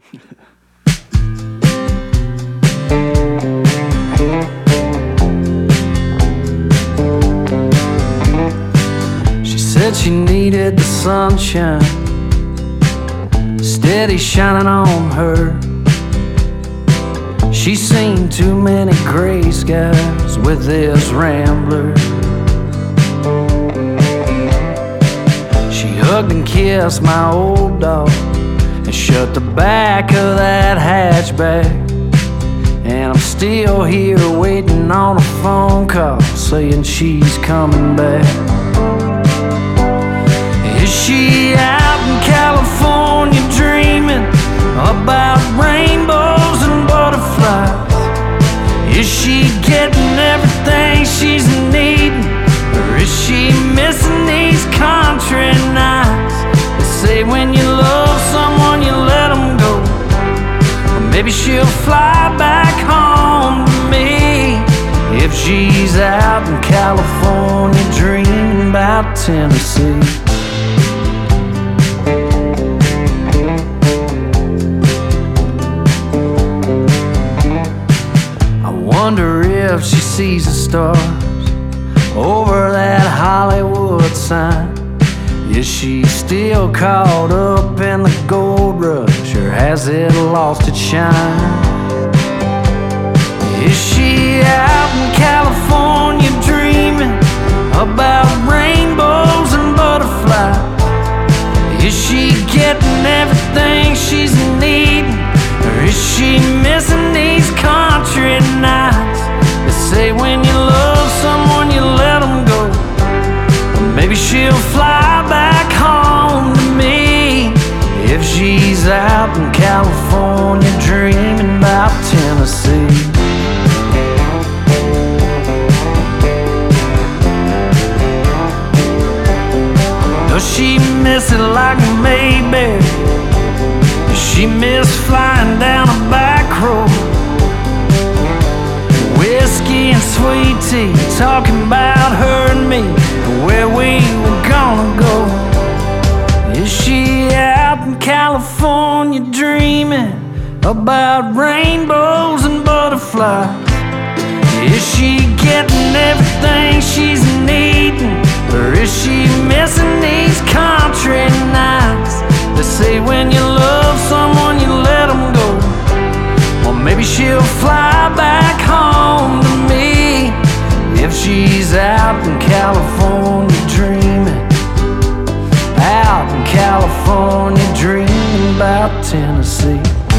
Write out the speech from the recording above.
She said she needed the sunshine steady shining on her. She's seen too many gray skies with this Rambler. She hugged and kissed my old dog and shut the back of that hatchback. And I'm still here waiting on a phone call saying she's coming back. Is she out in California dreaming about rainbows and butterflies? Is she getting everything she's needing? Or is she missing these country nights? They say when you love someone you let them go. Or maybe she'll fly back home to me. If she's out in California dreaming about Tennessee. Wonder if she sees the stars over that Hollywood sign. Is she still caught up in the gold rush, or has it lost its shine? Is she out in California dreaming about rainbows and butterflies? Is she getting everything she's needing? Or is she missing these country nights? They say when you love someone you let them go. Or maybe she'll fly back home to me. If she's out in California dreaming about Tennessee. Does she miss it like Mayberry? She missed flying down a back road. Whiskey and sweet tea, talking about her and me and where we were gonna go. Is she out in California dreaming about rainbows and butterflies? Is she getting everything she's needing? Or is she missing these country nights? They say when you love someone you let them go. Or maybe she'll fly back home to me. If she's out in California dreaming, out in California dreaming about Tennessee.